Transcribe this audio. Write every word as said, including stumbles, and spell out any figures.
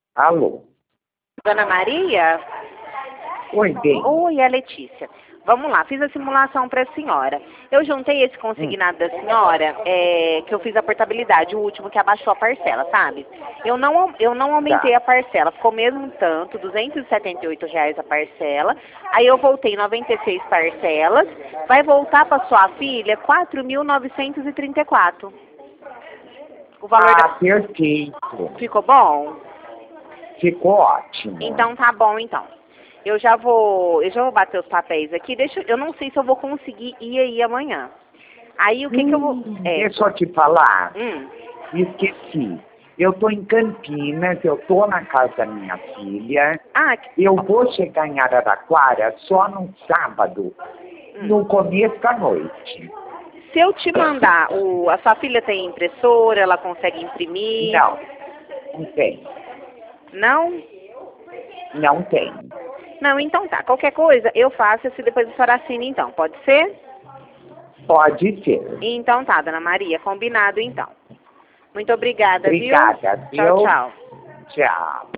Alô? Dona Maria? Oi, bem. Oi, é a Letícia. Vamos lá, fiz a simulação para a senhora. Eu juntei esse consignado da senhora, é, que eu fiz a portabilidade, o último que abaixou a parcela, sabe? Eu não, eu não aumentei Tá. a parcela, ficou mesmo tanto, duzentos e setenta e oito reais a parcela. Aí eu voltei noventa e seis parcelas, vai voltar para sua filha quatro mil novecentos e trinta e quatro. O valor Ah, da... perfeito. Ficou bom? Ficou ótimo. Então tá bom, então. Eu já vou, eu já vou bater os papéis aqui. Deixa, eu não sei se eu vou conseguir ir aí amanhã. Aí o que hum, que eu vou... É. Deixa eu te falar. Hum. Esqueci. Eu tô em Campinas, eu tô na casa da minha filha. Ah, que... Eu vou chegar em Araraquara só no sábado, hum. no começo da noite. Se eu te mandar, o, a sua filha tem impressora, ela consegue imprimir? Não, não tem. Não? Não tem. Não, então tá. Qualquer coisa, eu faço e depois a senhora assina então. Pode ser? Pode ser. Então tá, dona Maria. Combinado então. Muito obrigada, Obrigada, viu? Tchau, viu? tchau. Tchau.